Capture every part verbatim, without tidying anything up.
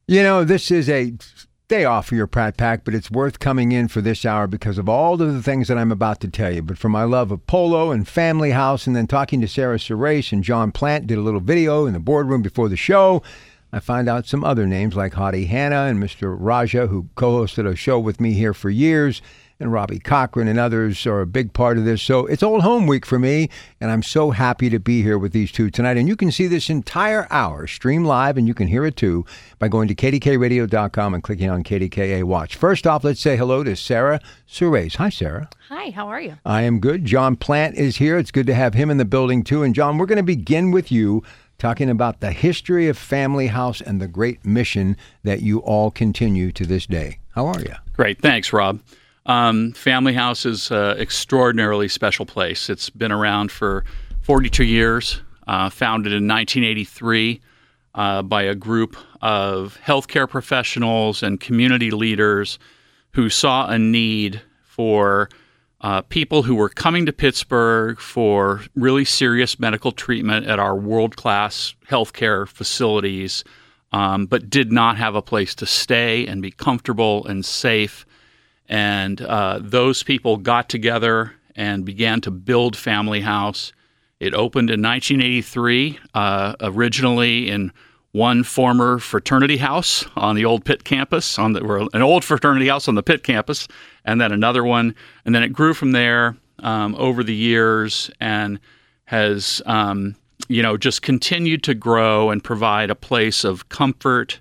You know, this is a day off for your Pratt Pack, but it's worth coming in for this hour because of all of the things that I'm about to tell you. But for my love of polo and Family House, and then talking to Sarah Surace and John Plant, did a little video in the boardroom before the show. I find out some other names like Hadi Hanna and Mister Raja, who co-hosted a show with me here for years, and Robbie Cochran and others are a big part of this. So it's old home week for me, and I'm so happy to be here with these two tonight. And you can see this entire hour stream live, and you can hear it too by going to K D K radio dot com and clicking on K D K A Watch. First off, let's say hello to Sarah Surace. Hi, Sarah. Hi, how are you? I am good. John Plant is here. It's good to have him in the building too. And John, we're going to begin with you talking about the history of Family House and the great mission that you all continue to this day. How are you? Great. Thanks, Rob. Um, Family House is an extraordinarily special place. It's been around for forty-two years, uh, founded in nineteen eighty-three uh, by a group of healthcare professionals and community leaders who saw a need for uh, people who were coming to Pittsburgh for really serious medical treatment at our world-class healthcare facilities, um, but did not have a place to stay and be comfortable and safe. And uh, those people got together and began to build Family House. It opened in nineteen eighty-three, uh, originally in one former fraternity house on the old Pitt campus, on the, an old fraternity house on the Pitt campus, and then another one. And then it grew from there um, over the years and has, um, you know, just continued to grow and provide a place of comfort,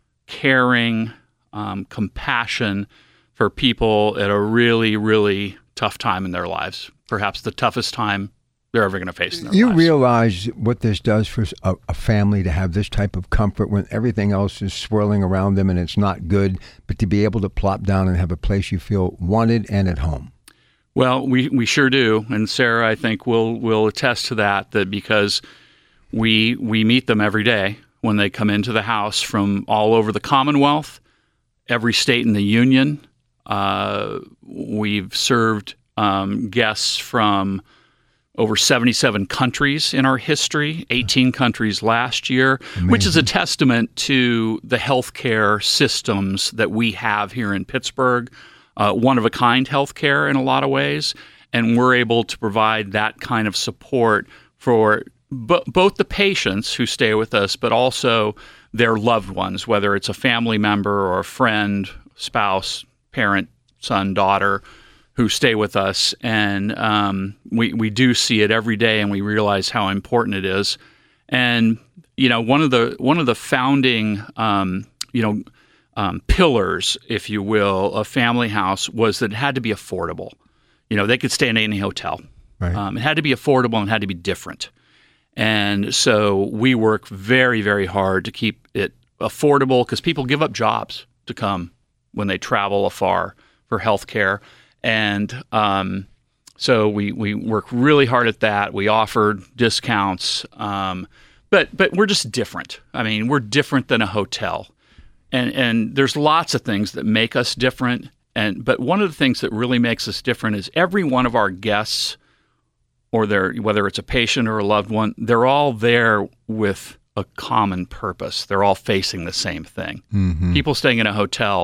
caring, um, compassion for people at a really, really tough time in their lives, perhaps the toughest time they're ever going to face in their you lives. You realize what this does for a, a family to have this type of comfort when everything else is swirling around them and it's not good, but to be able to plop down and have a place you feel wanted and at home. Well, we, we sure do. And Sarah, I think, will will attest to that, that because we we meet them every day when they come into the house from all over the Commonwealth, every state in the Union. Uh, we've served um, guests from over seventy-seven countries in our history, eighteen countries last year, Amazing. Which is a testament to the healthcare systems that we have here in Pittsburgh, uh, one-of-a-kind healthcare in a lot of ways, and we're able to provide that kind of support for b- both the patients who stay with us, but also their loved ones, whether it's a family member or a friend, spouse, parent, son, daughter, who stay with us. And um, we, we do see it every day, and we realize how important it is. And, you know, one of the one of the founding, um, you know, um, pillars, if you will, of Family House was that it had to be affordable. You know, they could stay in any hotel. Right. Um, it had to be affordable and it had to be different. And so we work very, very hard to keep it affordable because people give up jobs to come when they travel afar for healthcare. And um, so we, we work really hard at that. We offer discounts, um, but but we're just different. I mean, we're different than a hotel. And and there's lots of things that make us different. And but one of the things that really makes us different is every one of our guests, or their whether it's a patient or a loved one, they're all there with a common purpose. They're all facing the same thing. Mm-hmm. People staying in a hotel,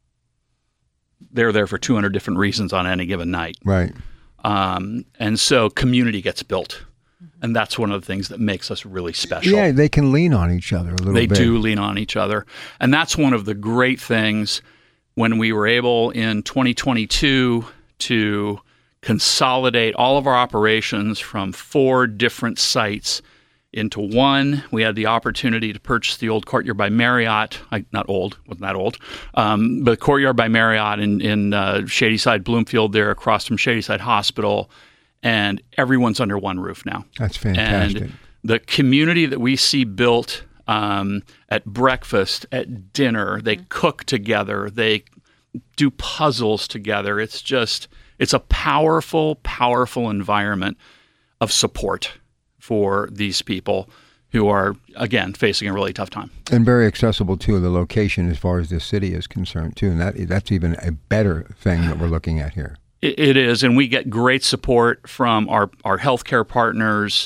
they're there for two hundred different reasons on any given night. Right. Um, and so community gets built. And that's one of the things that makes us really special. Yeah, they can lean on each other a little they bit. They do lean on each other. And that's one of the great things when we were able in twenty twenty-two to consolidate all of our operations from four different sites into one. We had the opportunity to purchase the old Courtyard by Marriott, I, not old, wasn't that old, um, but Courtyard by Marriott in, in uh, Shadyside, Bloomfield there across from Shadyside Hospital, and everyone's under one roof now. That's fantastic. And the community that we see built um, at breakfast, at dinner, they cook together, they do puzzles together. It's just, it's a powerful, powerful environment of support for these people who are, again, facing a really tough time. And very accessible, too, the location as far as the city is concerned, too. And that that's even a better thing that we're looking at here. It, it is, and we get great support from our, our healthcare partners.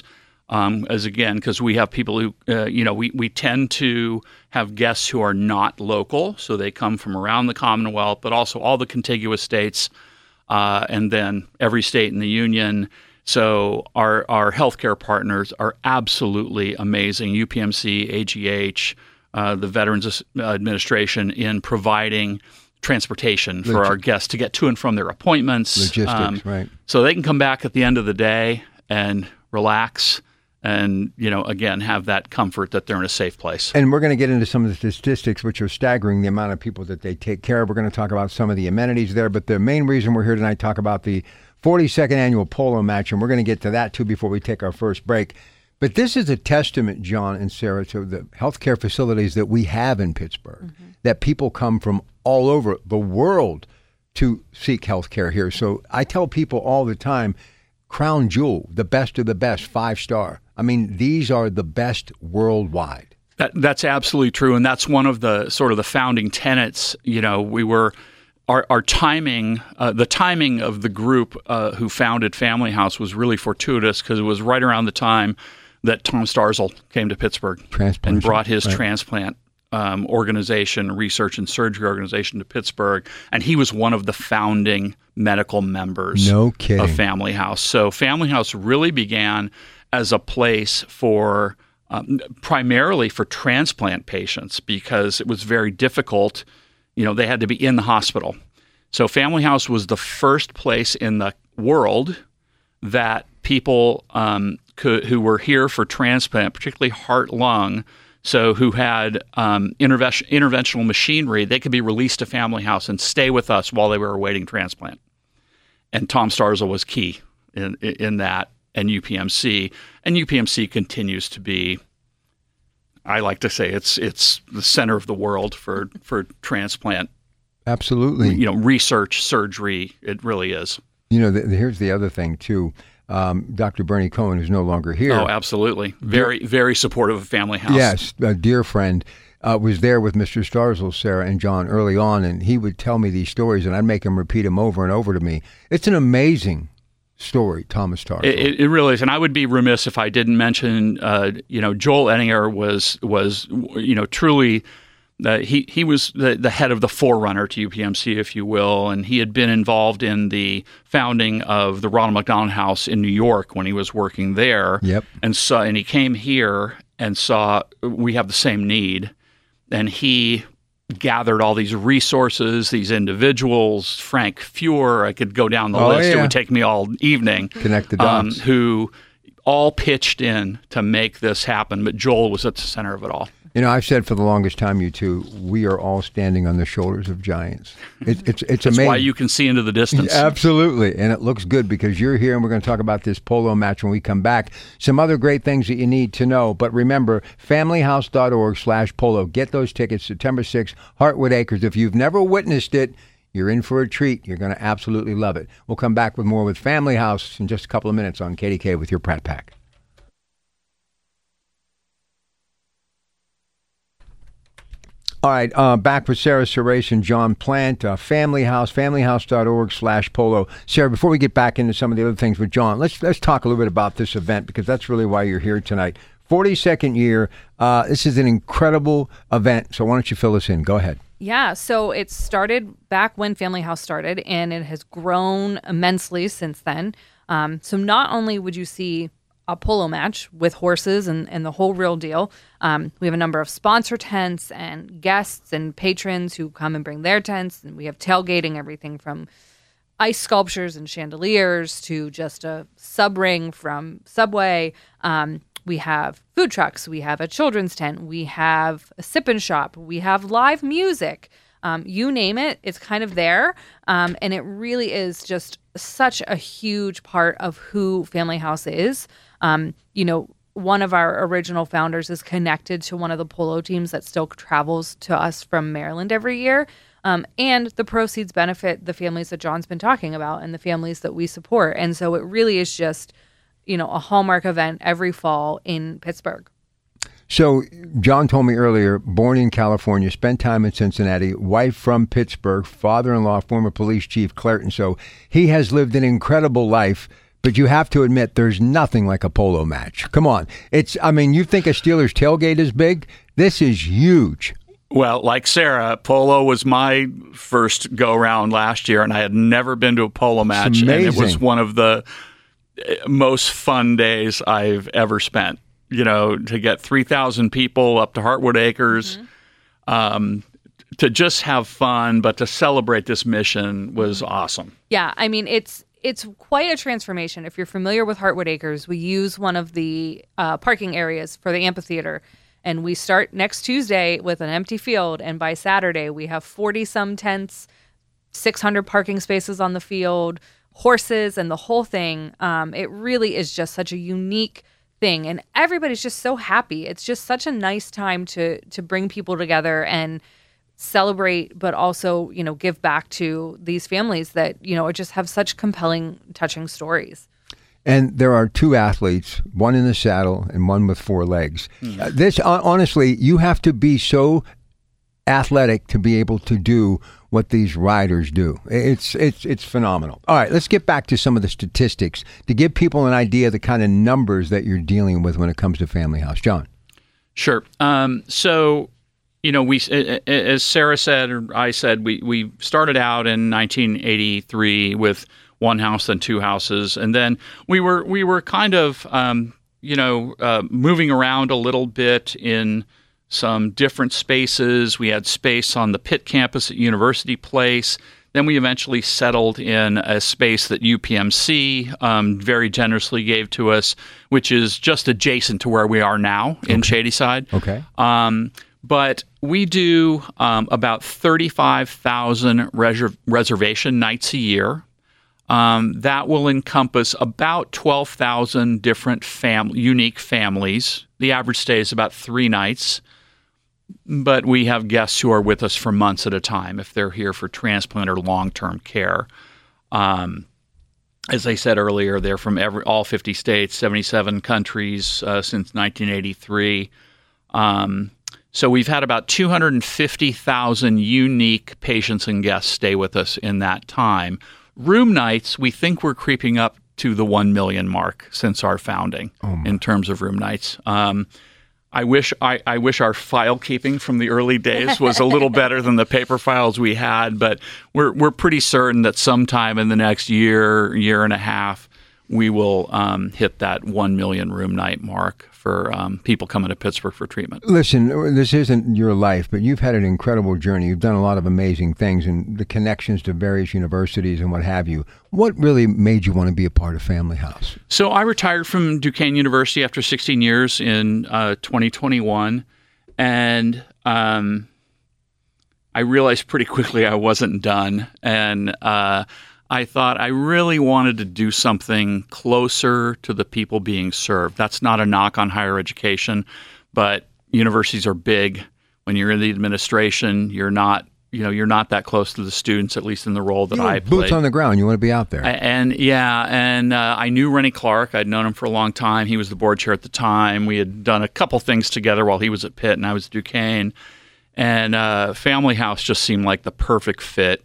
Um, as again, because we have people who, uh, you know, we, we tend to have guests who are not local, so they come from around the Commonwealth, but also all the contiguous states, uh, and then every state in the Union. So our our healthcare partners are absolutely amazing. U P M C, A G H, uh, the Veterans Administration in providing transportation for Log- our guests to get to and from their appointments. Logistics, um, right. So they can come back at the end of the day and relax and, you know, again, have that comfort that they're in a safe place. And we're going to get into some of the statistics, which are staggering, the amount of people that they take care of. We're going to talk about some of the amenities there. But the main reason we're here tonight, talk about the forty-second annual polo match, and we're going to get to that, too, before we take our first break. But this is a testament, John and Sarah, to the healthcare facilities that we have in Pittsburgh, mm-hmm. that people come from all over the world to seek healthcare here. So I tell people all the time, Crown Jewel, the best of the best, five star. I mean, these are the best worldwide. That, that's absolutely true, and that's one of the sort of the founding tenets. You know, we were our our timing, uh, the timing of the group uh, who founded Family House was really fortuitous because it was right around the time that Tom Starzl came to Pittsburgh and brought his right. transplant um, organization, research and surgery organization to Pittsburgh, and he was one of the founding medical members no kidding. of Family House. So Family House really began as a place for um, primarily for transplant patients because it was very difficult. You know, they had to be in the hospital. So Family House was the first place in the world that people um, could, who were here for transplant, particularly heart, lung, so who had um, intervention, interventional machinery, they could be released to Family House and stay with us while they were awaiting transplant. And Tom Starzl was key in, in that. And U P M C, and U P M C continues to be, I like to say, it's it's the center of the world for, for transplant. Absolutely. You know, research, surgery, it really is. You know, the, the, here's the other thing, too. Um, Doctor Bernie Cohen, who's no longer here. Oh, absolutely. Very, dear, very supportive of Family House. Yes, a dear friend. Uh, was there with Mister Starzl, Sarah, and John early on, and he would tell me these stories, and I'd make him repeat them over and over to me. It's an amazing story, Thomas Starzl. It, it really is, and I would be remiss if I didn't mention, uh, you know, Joel Ettinger was was, you know, truly, uh, he he was the, the head of the forerunner to U P M C, if you will, and he had been involved in the founding of the Ronald McDonald House in New York when he was working there. Yep. And so, and he came here and saw we have the same need, and he gathered all these resources, these individuals, Frank Fuhr, I could go down the oh, list. Yeah. It would take me all evening. Connect the dots. Um, who all pitched in to make this happen, but Joel was at the center of it all. You know, I've said for the longest time, you two, we are all standing on the shoulders of giants. It, it's it's That's amazing. why you can see into the distance. Absolutely. And it looks good because you're here, and we're going to talk about this polo match when we come back. Some other great things that you need to know. But remember, familyhouse.org slash polo. Get those tickets September sixth, Heartwood Acres. If you've never witnessed it, you're in for a treat. You're going to absolutely love it. We'll come back with more with Family House in just a couple of minutes on K D K with your Pratt Pack. All right, uh, back with Sarah Suresh and John Plant, uh, Family House, familyhouse.org slash polo. Sarah, before we get back into some of the other things with John, let's let's talk a little bit about this event because that's really why you're here tonight. forty-second year. Uh, this is an incredible event, so why don't you fill us in? Go ahead. Yeah, so it started back when Family House started, and it has grown immensely since then. Um, so not only would you see a polo match with horses and, and the whole real deal. Um, we have a number of sponsor tents and guests and patrons who come and bring their tents. And we have tailgating, everything from ice sculptures and chandeliers to just a sub ring from Subway. Um, we have food trucks. We have a children's tent. We have a sip and shop. We have live music. Um, you name it, it's kind of there. Um, and it really is just such a huge part of who Family House is. Um, you know, one of our original founders is connected to one of the polo teams that still travels to us from Maryland every year. Um, and the proceeds benefit the families that John's been talking about and the families that we support. And so it really is just, you know, a hallmark event every fall in Pittsburgh. So John told me earlier, born in California, spent time in Cincinnati, wife from Pittsburgh, father-in-law, former police chief Clairton. So he has lived an incredible life. but you have to admit there's nothing like a polo match. Come on. It's, I mean, you think a Steelers tailgate is big? This is huge. Well, like Sarah, polo was my first go-around last year, and I had never been to a polo match, and it was one of the most fun days I've ever spent. You know, to get three thousand people up to Heartwood Acres, mm-hmm. um, to just have fun, but to celebrate this mission was awesome. Yeah, I mean, it's it's quite a transformation. If you're familiar with Heartwood Acres, we use one of the uh, parking areas for the amphitheater. And we start next Tuesday with an empty field, and by Saturday we have forty-some tents, six hundred parking spaces on the field, horses, and the whole thing. Um, it really is just such a unique thing, and everybody's just so happy. It's just such a nice time to to bring people together and celebrate, but also, you know, give back to these families that, you know, just have such compelling, touching stories. And there are two athletes, one in the saddle and one with four legs. Mm. Uh, this, uh, honestly, you have to be so athletic to be able to do what these riders do. It's it's it's phenomenal. All right, let's get back to some of the statistics to give people an idea of the kind of numbers that you're dealing with when it comes to Family House. John? Sure. Um, so, you know, we, as Sarah said, or I said, we, we started out in nineteen eighty-three with one house and two houses, and then we were we were kind of um, you know uh, moving around a little bit in some different spaces. We had space on the Pitt campus at University Place. Then we eventually settled in a space that U P M C um, very generously gave to us, which is just adjacent to where we are now in okay. Shadyside. Okay. Um, but we do um, about thirty-five thousand res- reservation nights a year. Um, that will encompass about twelve thousand different fam- unique families. The average stay is about three nights, but we have guests who are with us for months at a time if they're here for transplant or long-term care. Um, as I said earlier, they're from every, all fifty states, seventy-seven countries uh, since nineteen eighty-three. Um, so we've had about two hundred fifty thousand unique patients and guests stay with us in that time. Room nights, we think we're creeping up to the one million mark since our founding oh in terms of room nights. Um, I wish I, I wish our file keeping from the early days was a little better than the paper files we had, but we're we're pretty certain that sometime in the next year, year and a half, we will um, hit that one million room night mark for um, people coming to Pittsburgh for treatment. Listen, this isn't your life, but you've had an incredible journey. You've done a lot of amazing things and the connections to various universities and what have you. What really made you want to be a part of Family House? So I retired from Duquesne University after sixteen years in uh, twenty twenty-one, and um, I realized pretty quickly I wasn't done, and uh, I thought I really wanted to do something closer to the people being served. That's not a knock on higher education, but universities are big. When you're in the administration, you're not, you know, you're not that close to the students, at least in the role that you I played. played. Boots on the ground. You want to be out there. And yeah, and uh, I knew Rennie Clark. I'd known him for a long time. He was the board chair at the time. We had done a couple things together while he was at Pitt and I was at Duquesne. And uh, Family House just seemed like the perfect fit.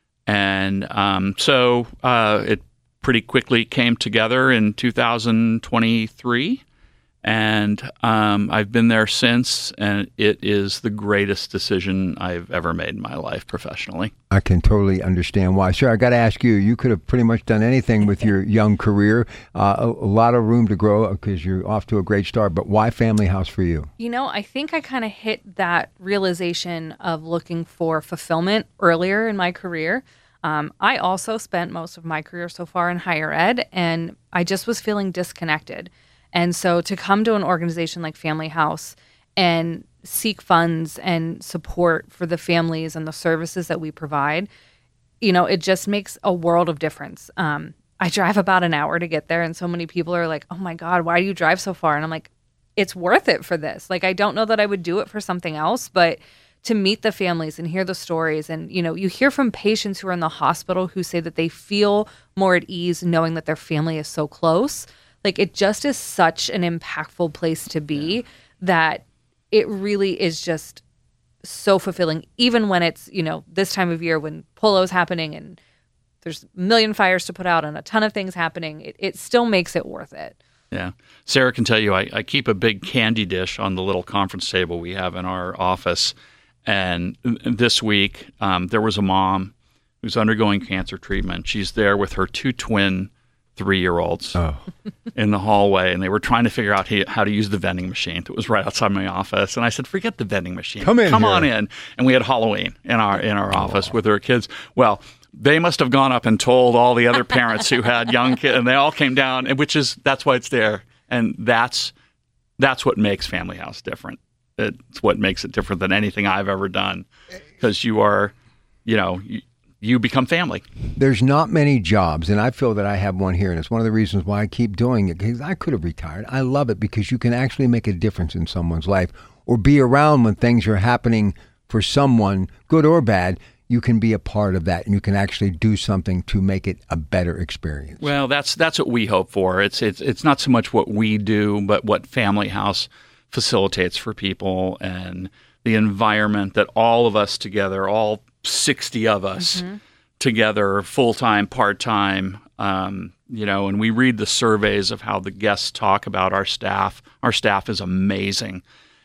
And um, so uh, it pretty quickly came together in two thousand twenty-three, and um, I've been there since, and it is the greatest decision I've ever made in my life professionally. I can totally understand why. Sir, I got to ask you, you could have pretty much done anything with your young career, uh, a, a lot of room to grow because you're off to a great start, but why Family House for you? You know, I think I kind of hit that realization of looking for fulfillment earlier in my career. Um, I also spent most of my career so far in higher ed, and I just was feeling disconnected. And so to come to an organization like Family House and seek funds and support for the families and the services that we provide, you know, it just makes a world of difference. Um, I drive about an hour to get there, and so many people are like, oh my God, why do you drive so far? And I'm like, it's worth it for this. Like, I don't know that I would do it for something else, but to meet the families and hear the stories. And, you know, you hear from patients who are in the hospital who say that they feel more at ease knowing that their family is so close. Like, it just is such an impactful place to be yeah. that it really is just so fulfilling, even when it's, you know, this time of year when polo's happening and there's a million fires to put out and a ton of things happening. It, it still makes it worth it. Yeah. Sarah can tell you, I, I keep a big candy dish on the little conference table we have in our office. And this week, um, there was a mom who's undergoing cancer treatment. She's there with her two twin three-year-olds oh. in the hallway, and they were trying to figure out how to use the vending machine that was right outside my office. And I said, forget the vending machine. Come in Come here. on in. And we had Halloween in our in our office oh. with our kids. Well, they must have gone up and told all the other parents who had young kids, and they all came down, and which is that's why it's there. And that's that's what makes Family House different. It's what makes it different than anything I've ever done, because you are, you know, you, you become family. There's not many jobs, and I feel that I have one here, and it's one of the reasons why I keep doing it, because I could have retired. I love it because you can actually make a difference in someone's life or be around when things are happening for someone, good or bad. You can be a part of that, and you can actually do something to make it a better experience. Well, that's that's what we hope for. It's it's it's not so much what we do, but what Family House facilitates for people, and the environment that all of us together, all sixty of us mm-hmm. together, full-time, part-time, um, you know, and we read the surveys of how the guests talk about our staff. Our staff is amazing.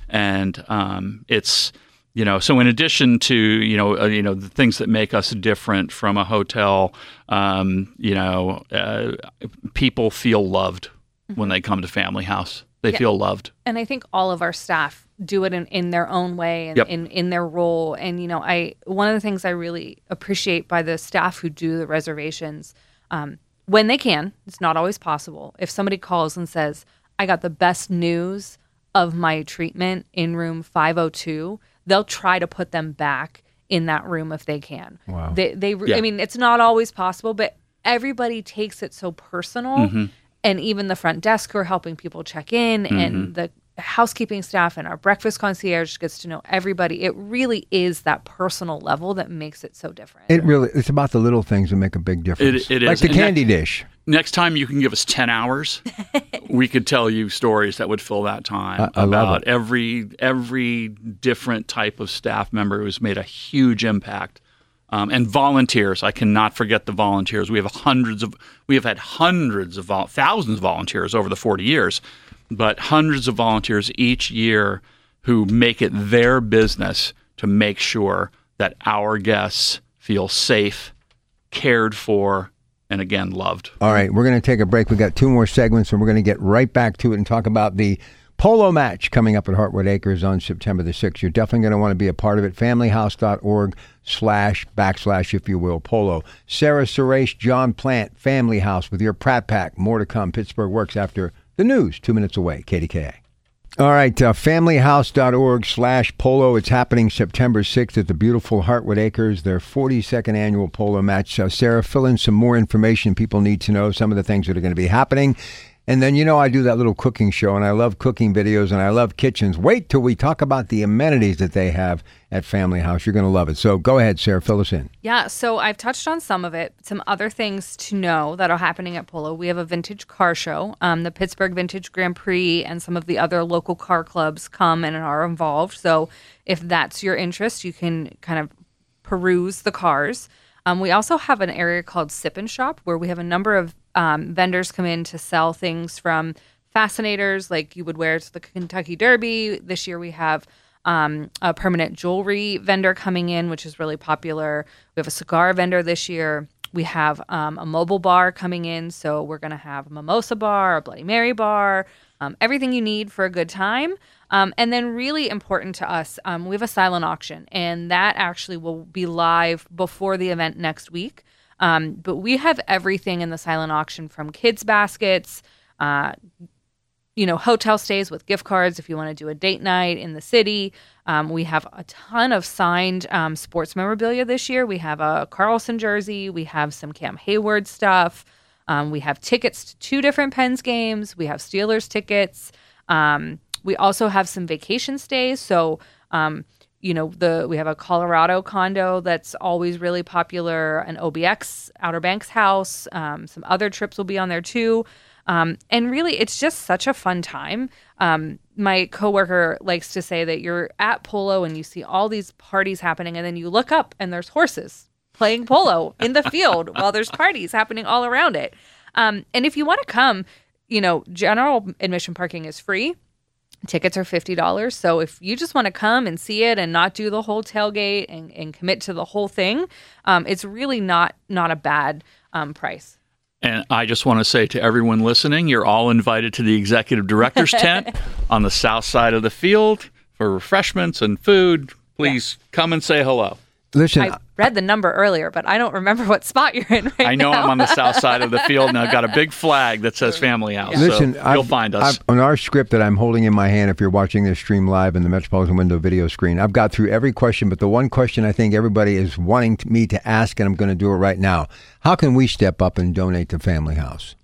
And um, it's, you know, so in addition to, you know, uh, you know, the things that make us different from a hotel, um, you know, uh, people feel loved mm-hmm. when they come to Family House. They yeah. feel loved. And I think all of our staff do it in, in their own way and yep. in, in their role. And, you know, I one of the things I really appreciate by the staff who do the reservations, um, when they can, it's not always possible. If somebody calls and says, I got the best news of my treatment in room five oh two, they'll try to put them back in that room if they can. Wow. They, they yeah. I mean, it's not always possible, but everybody takes it so personal. Mm-hmm. And even the front desk who are helping people check in mm-hmm. and the housekeeping staff and our breakfast concierge gets to know everybody. It really is that personal level that makes it so different. It really, it's about the little things that make a big difference. It, it like is. the And candy next, dish. Next time you can give us ten hours, we could tell you stories that would fill that time I, I about love it. every every different type of staff member who's made a huge impact. Um, and volunteers, I cannot forget the volunteers. We have hundreds of, we have had hundreds of, vol- thousands of volunteers over the forty years, but hundreds of volunteers each year who make it their business to make sure that our guests feel safe, cared for, and again, loved. All right, we're going to take a break. We've got two more segments, and we're going to get right back to it and talk about the polo match coming up at Heartwood Acres on September the sixth. You're definitely going to want to be a part of it. familyhouse.org slash backslash, if you will, polo. Sarah Suresh, John Plant, Family House with your Pratt Pack. More to come. Pittsburgh Works after the news, two minutes away. K D K A. All right, uh, familyhouse.org slash polo. It's happening September sixth at the beautiful Heartwood Acres, their forty-second annual polo match. Uh, Sarah, fill in some more information people need to know, some of the things that are going to be happening. And then, you know, I do that little cooking show, and I love cooking videos, and I love kitchens. Wait till we talk about the amenities that they have at Family House. You're going to love it. So go ahead, Sarah, fill us in. Yeah, so I've touched on some of it. Some other things to know that are happening at Polo. We have a vintage car show. Um, the Pittsburgh Vintage Grand Prix and some of the other local car clubs come and are involved. So if that's your interest, you can kind of peruse the cars. Um, we also have an area called Sip and Shop where we have a number of um, vendors come in to sell things from fascinators like you would wear to the Kentucky Derby. This year we have um, a permanent jewelry vendor coming in, which is really popular. We have a cigar vendor this year. We have um, a mobile bar coming in. So we're going to have a mimosa bar, a Bloody Mary bar, um, everything you need for a good time. Um, and then really important to us, um, we have a silent auction, and that actually will be live before the event next week. Um, but we have everything in the silent auction from kids' baskets, uh, you know, hotel stays with gift cards if you want to do a date night in the city. Um, we have a ton of signed um, sports memorabilia this year. We have a Carlson jersey. We have some Cam Hayward stuff. Um, we have tickets to two different Pens games. We have Steelers tickets. Um, we also have some vacation stays. So, um, you know, the we have a Colorado condo that's always really popular, an O B X, Outer Banks house. Um, some other trips will be on there too. Um, and really, it's just such a fun time. Um, my coworker likes to say that you're at Polo and you see all these parties happening, and then you look up and there's horses playing polo in the field while there's parties happening all around it. Um, and if you want to come, you know, general admission parking is free. Tickets are fifty dollars. So if you just want to come and see it and not do the whole tailgate and, and commit to the whole thing, um, it's really not not a bad um, price. And I just want to say to everyone listening, you're all invited to the executive director's tent on the south side of the field for refreshments and food. Please yeah. come and say hello. Listen, I read the number earlier, but I don't remember what spot you're in right now. I know now. I'm on the south side of the field, and I've got a big flag that says Family House. Yeah. Listen, so I've, you'll find us. I've, on our script that I'm holding in my hand, if you're watching this stream live in the Metropolitan Window video screen, I've got through every question, but the one question I think everybody is wanting to, me to ask, and I'm going to do it right now, how can we step up and donate to Family House?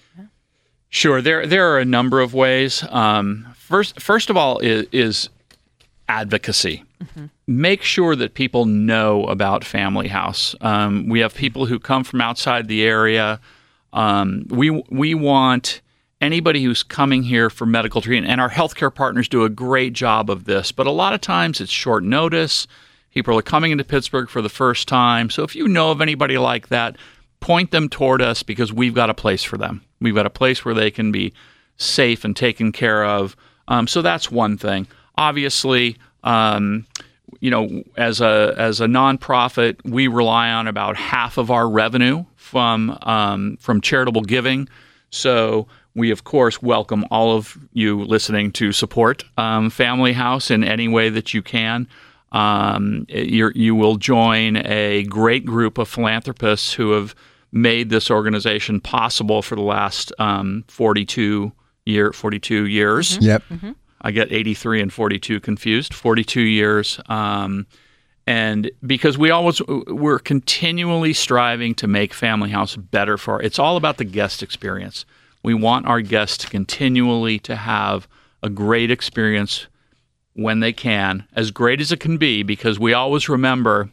Sure. There there are a number of ways. Um, first, first of all is, is advocacy. Mm-hmm. Make sure that people know about Family House. Um, we have people who come from outside the area. Um, we we want anybody who's coming here for medical treatment, and our healthcare partners do a great job of this, but a lot of times it's short notice. People are coming into Pittsburgh for the first time. So if you know of anybody like that, point them toward us because we've got a place for them. We've got a place where they can be safe and taken care of. Um, so that's one thing. Obviously, um, you know, as a as a nonprofit, we rely on about half of our revenue from um, from charitable giving. So we, of course, welcome all of you listening to support um, Family House in any way that you can. Um, you're, you will join a great group of philanthropists who have made this organization possible for the last um, forty-two year forty-two years. Mm-hmm. Yep. Mm-hmm. I get eighty-three and forty-two confused. forty-two years, um, and because we always we're continually striving to make Family House better for. It's all about the guest experience. We want our guests to continually to have a great experience when they can, as great as it can be, because we always remember,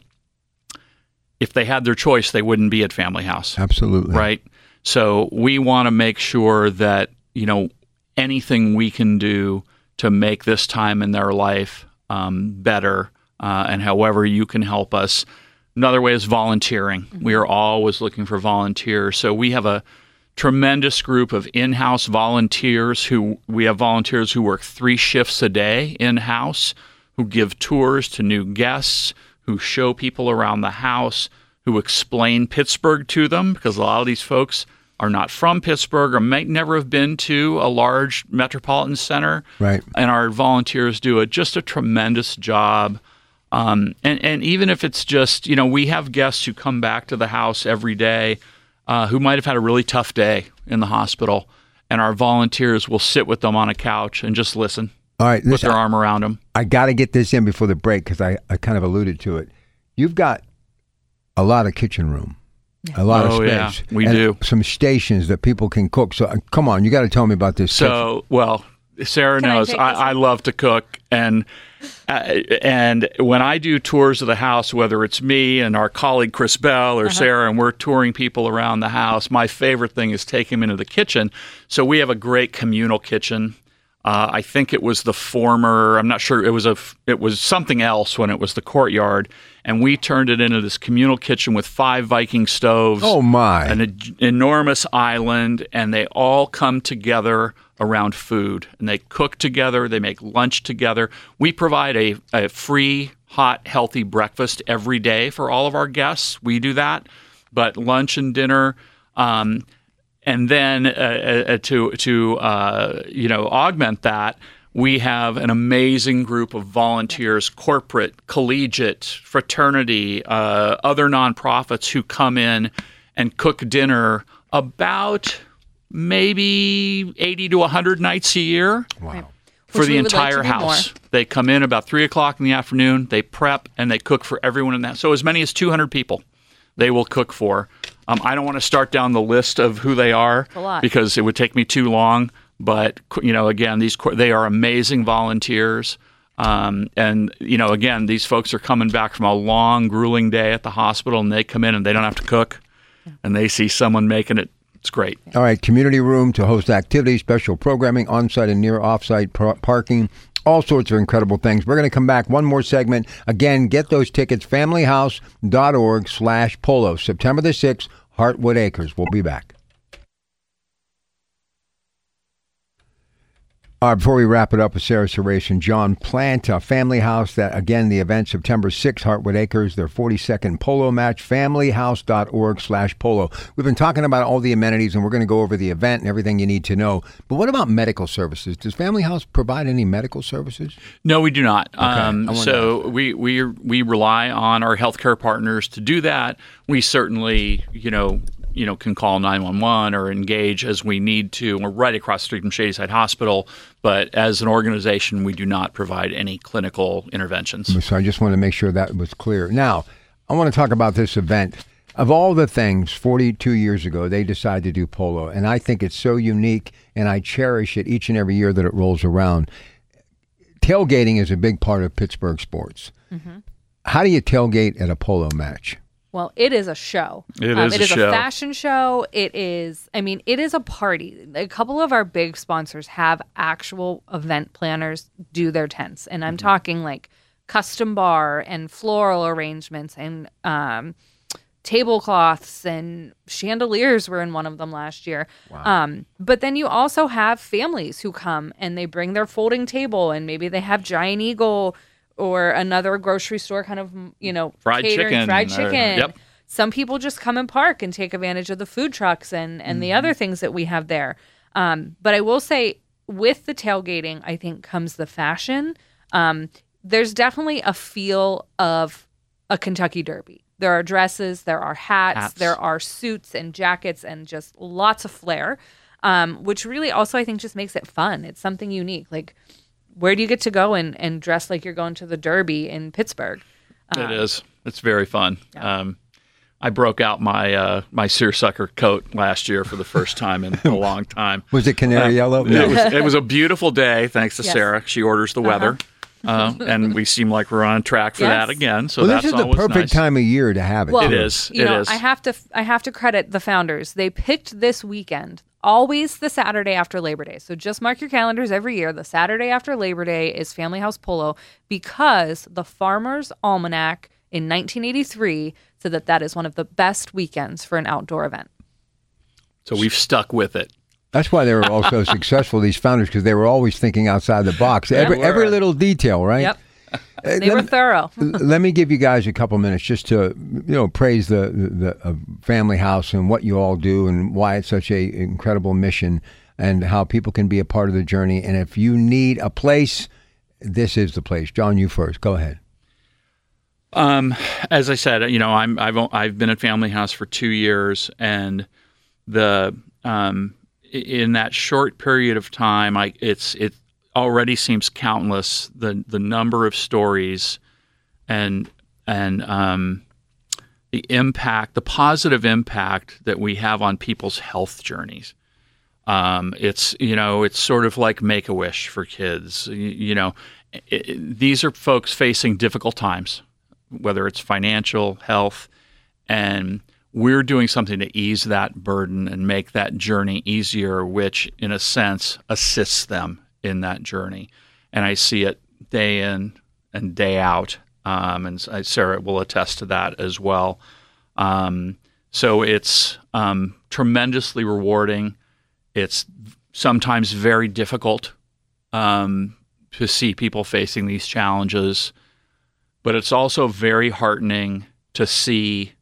if they had their choice, they wouldn't be at Family House. Absolutely. Right? So we want to make sure that, you know, anything we can do to make this time in their life um, better, uh, and however you can help us. Another way is volunteering. Mm-hmm. We are always looking for volunteers. So we have a tremendous group of in-house volunteers who we have volunteers who work three shifts a day in-house, who give tours to new guests, who show people around the house, who explain Pittsburgh to them, because a lot of these folks are not from Pittsburgh or may never have been to a large metropolitan center. Right. And our volunteers do a, just a tremendous job. Um, and, and even if it's just, you know, we have guests who come back to the house every day uh, who might have had a really tough day in the hospital, and our volunteers will sit with them on a couch and just listen. All right, put their arm around them. I got to get this in before the break because I, I kind of alluded to it. You've got a lot of kitchen room, a lot oh, of yeah, space. we and do. Some stations that people can cook. So uh, come on, you got to tell me about this. So, kitchen. well, Sarah Can knows I, I, I love to cook, and uh, and when I do tours of the house, whether it's me and our colleague Chris Bell or uh-huh. Sarah, and we're touring people around the house, my favorite thing is taking them into the kitchen. So we have a great communal kitchen. Uh, I think it was the former. I'm not sure. It was a. It was something else when it was the courtyard, and we turned it into this communal kitchen with five Viking stoves. Oh my! An e- enormous island, and they all come together around food, and they cook together. They make lunch together. We provide a, a free, hot, healthy breakfast every day for all of our guests. We do that, but lunch and dinner. Um, And then uh, uh, to to uh, you know augment that, we have an amazing group of volunteers, corporate, collegiate, fraternity, uh, other nonprofits who come in and cook dinner about maybe eighty to one hundred nights a year. Wow. For Which the we would like entire to do house. more. They come in about three o'clock in the afternoon, they prep, and they cook for everyone in that. So as many as two hundred people they will cook for. Um, I don't want to start down the list of who they are a lot. because it would take me too long. But, you know, again, these they are amazing volunteers. Um, and, you know, again, these folks are coming back from a long, grueling day at the hospital, and they come in and they don't have to cook. Yeah. And they see someone making it. It's great. All right, community room to host activities, special programming, on-site and near off-site par- parking, all sorts of incredible things. We're going to come back. One more segment. Again, get those tickets, familyhouse.org slash polo. September the sixth, Heartwood Acres. We'll be back. All right, before we wrap it up with Sarah Suresh and John Plant, uh, Family House, that again, the event September sixth, Heartwood Acres, their forty-second polo match, familyhouse.org slash polo. We've been talking about all the amenities, and we're going to go over the event and everything you need to know. But what about medical services? Does Family House provide any medical services? No, we do not. Okay, um, so we, we we rely on our healthcare partners to do that. We certainly, you know, you know, can call nine one one or engage as we need to. We're right across the street from Shadyside Hospital, but as an organization, we do not provide any clinical interventions. So I just want to make sure that was clear. Now, I want to talk about this event. Of all the things, forty-two years ago, they decided to do polo, and I think it's so unique, and I cherish it each and every year that it rolls around. Tailgating is a big part of Pittsburgh sports. Mm-hmm. How do you tailgate at a polo match? Well, it is a show. It um, is it a is show. a fashion show. It is, I mean, it is a party. A couple of our big sponsors have actual event planners do their tents. And I'm mm-hmm. talking like custom bar and floral arrangements and um, tablecloths and chandeliers were in one of them last year. Wow. Um, but then you also have families who come and they bring their folding table and maybe they have Giant Eagle or another grocery store kind of, you know, fried catering, chicken. fried Or, chicken. yep. Some people just come and park and take advantage of the food trucks and, and mm-hmm. the other things that we have there. Um, but I will say with the tailgating, I think comes the fashion. Um, there's definitely a feel of a Kentucky Derby. There are dresses, there are hats, hats. there are suits and jackets and just lots of flair, um, which really also I think just makes it fun. It's something unique. Like, where do you get to go and, and dress like you're going to the Derby in Pittsburgh? Um, it is. It's very fun. Yeah. Um, I broke out my uh, my seersucker coat last year for the first time in a long time. Was it canary uh, yellow? It was, it was a beautiful day, thanks to yes. Sarah. She orders the weather, uh-huh. uh, and we seem like we're on track for yes. that again. So well, that's this is the always perfect nice. time of year to have it. Well, it is. You it know, is. I have to I have to credit the founders. They picked this weekend. Always the Saturday after Labor Day. So just mark your calendars every year. The Saturday after Labor Day is Family House Polo because the Farmer's Almanac in nineteen eighty-three said that that is one of the best weekends for an outdoor event. So we've stuck with it. That's why they were all so successful, these founders, because they were always thinking outside the box. Every, were. every little detail, right? Yep. Uh, They let were me- thorough. Let me give you guys a couple minutes just to, you know, praise the the, the uh, Family House and what you all do and why it's such a incredible mission and how people can be a part of the journey. And if you need a place, this is the place. John, you first. Go ahead. Um, as I said, you know, I'm I've I've been at Family House for two years, and the um, in that short period of time, I it's it already seems countless the the number of stories and and um, the impact, the positive impact that we have on people's health journeys. Um, it's you know it's sort of like Make-A-Wish for kids. You, you know, it, it, these are folks facing difficult times, whether it's financial, health, and we're doing something to ease that burden and make that journey easier, which in a sense assists them in that journey. And I see it day in and day out, um, and Sarah will attest to that as well. Um, so it's um, tremendously rewarding. It's sometimes very difficult um, to see people facing these challenges. But it's also very heartening to see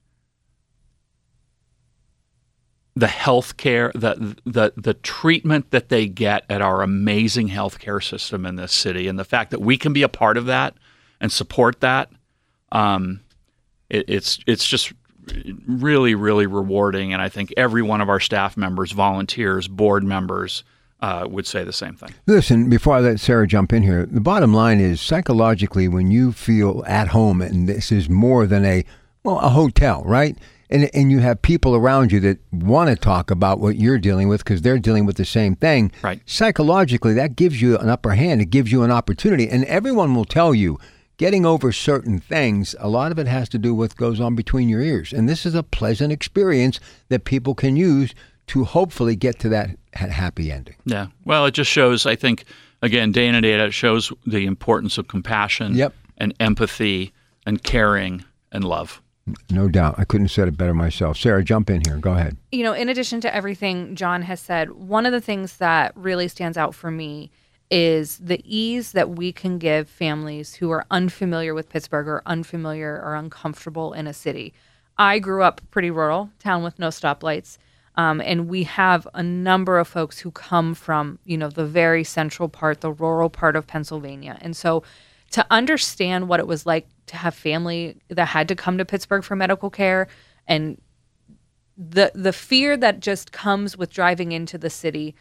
the health care, the, the the treatment that they get at our amazing healthcare system in this city, and the fact that we can be a part of that and support that. Um, it, it's it's just really, really rewarding, and I think every one of our staff members, volunteers, board members, Uh, would say the same thing. Listen, before I let Sarah jump in here, the bottom line is psychologically when you feel at home, and this is more than a, well, a hotel, right? And and you have people around you that want to talk about what you're dealing with because they're dealing with the same thing. Right. Psychologically, that gives you an upper hand. It gives you an opportunity. And everyone will tell you, getting over certain things, a lot of it has to do with what goes on between your ears. And this is a pleasant experience that people can use to hopefully get to that happy ending. Yeah. Well, it just shows, I think, again, day in and day out, it shows the importance of compassion Yep. and empathy and caring and love. No doubt. I couldn't have said it better myself. Sarah, jump in here. Go ahead. You know, in addition to everything John has said, one of the things that really stands out for me is the ease that we can give families who are unfamiliar with Pittsburgh or unfamiliar or uncomfortable in a city. I grew up pretty rural, town with no stoplights, um, and we have a number of folks who come from, you know, the very central part, the rural part of Pennsylvania. And so to understand what it was like to have family that had to come to Pittsburgh for medical care, and the the fear that just comes with driving into the city,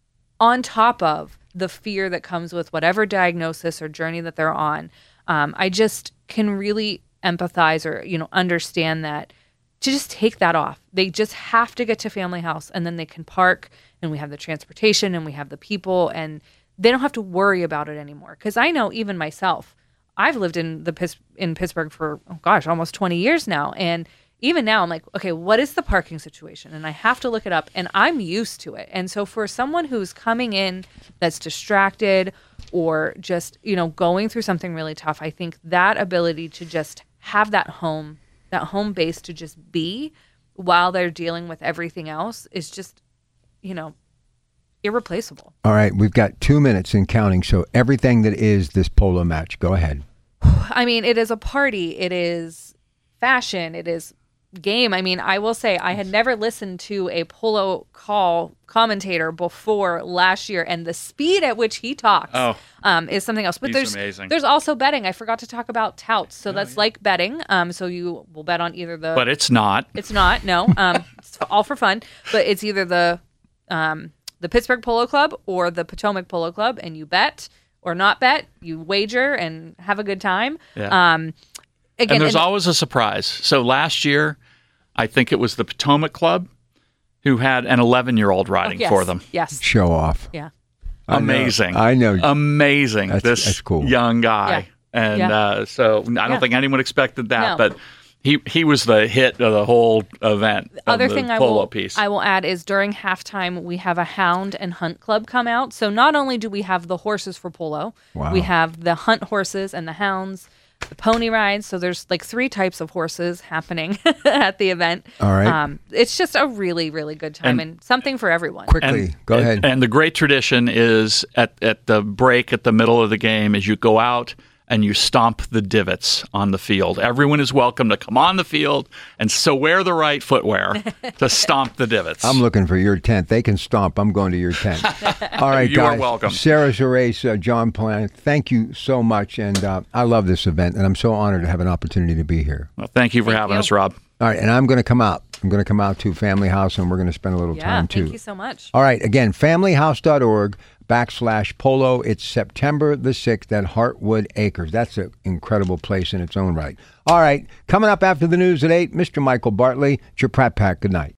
on top of the fear that comes with whatever diagnosis or journey that they're on, um, I just can really empathize or, you know, understand that, to just take that off. They just have to get to Family House, and then they can park, and we have the transportation, and we have the people, and they don't have to worry about it anymore. Because I know even myself, I've lived in the Pitts- in Pittsburgh for, oh gosh, almost twenty years now. And even now I'm like, okay, what is the parking situation? And I have to look it up, and I'm used to it. And so for someone who's coming in that's distracted or just, you know, going through something really tough, I think that ability to just have that home, that home base to just be while they're dealing with everything else is just, you know, irreplaceable. All right, we've got two minutes and counting, so everything that is this polo match, go ahead. I mean, it is a party. It is fashion. It is game. I mean, I will say I had never listened to a polo call commentator before last year, and the speed at which he talks Oh. um, is something else. But He's there's amazing. there's also betting. I forgot to talk about touts. So that's like betting. Um, so you will bet on either the. But it's not. It's not. No. Um, it's all for fun. But it's either the um, the Pittsburgh Polo Club or the Potomac Polo Club, and you bet or not bet. You wager and have a good time. Yeah. Um, again, and there's and- always a surprise. So last year, I think it was the Potomac Club who had an eleven-year-old riding yes, for them. Yes. Show off. Yeah. I know. Amazing. I know. Amazing. That's- this that's cool. young guy. And Yeah. uh, so I don't Yeah. think anyone expected that, No. but he he was the hit of the whole event. of Other the thing I polo will piece. I will add is during halftime we have a hound and hunt club come out. So not only do we have the horses for polo, Wow. we have the hunt horses and the hounds, the pony rides. So there's like three types of horses happening at the event. All right. Um, it's just a really really good time and, And- something for everyone. Quickly, go and, ahead. And the great tradition is at, at the break at the middle of the game is you go out and you stomp the divots on the field. Everyone is welcome to come on the field, and so wear the right footwear to stomp the divots. I'm looking for your tent. They can stomp. I'm going to your tent. All right, You are guys. welcome. Sarah Zerace, uh, John Plant, thank you so much. And uh, I love this event, and I'm so honored to have an opportunity to be here. Well, thank you for Thank having you. us, Rob. All right, and I'm going to come out. I'm going to come out to Family House, and we're going to spend a little Yeah, time, too. thank you so much. All right, again, familyhouse.org backslash polo. It's September the sixth at Heartwood Acres. That's an incredible place in its own right. All right, coming up after the news at eight, Mister Michael Bartley. It's your Pratt Pack. Good night.